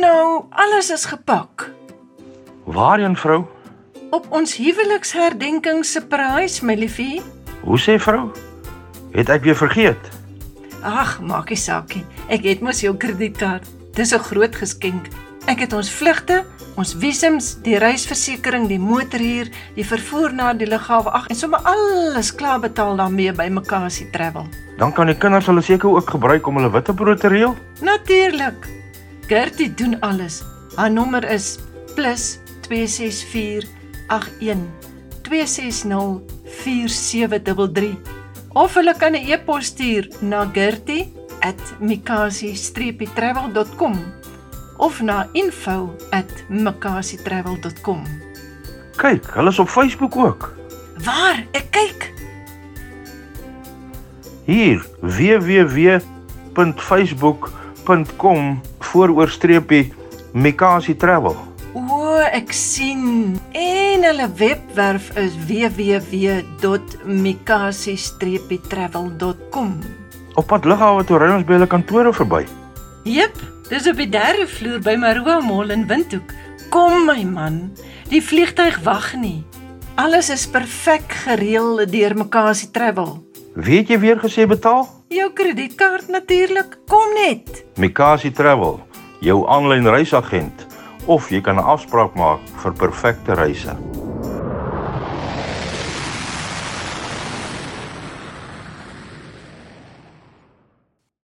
nou, alles is gepak. Waarheen, vrou? Op ons huweliksherdenkingssurprise, my liefie. Hoe sê vrou? Het ek weer vergeet? Ag, maak nie saakie. Ek het mos jou kredietkaart. Dis 'n groot geskenk. Ek het ons vlugte, ons visums, die reisversekering, die motorhuur, die vervoer na die lughawe, en sommer alles klaar betaal daarmee by Makasie Travel. Dan kan die kinders hulle seker ook gebruik om hulle witbrood te reël? Natuurlik. Gertie doen alles. Haar nommer is +264 81 260 4733. Of hulle kan 'n e-pos stuur na gertie@mikasie-travel.com of na info@makasie-travel.com. Kyk, hulle is op Facebook ook. Waar? Ek kyk. Hier, www.facebook.com/Mikasie Travel. O, ek sien. En hulle webwerf is www.mikasie-travel.com. Op pad lughawe toe ry ons by hulle kantore verby. Jep, dis op die 3de vloer by Maroa Mall in Windhoek. Kom my man, die vliegtuig wag nie. Alles is perfek gereël deur Makasie Travel. Weet jy weer gesê betaal? Jou kredietkaart natuurlik, kom net. Mikasie Travel, jou aanlyn reisagent, of jy kan 'n afspraak maak vir perfekte reise.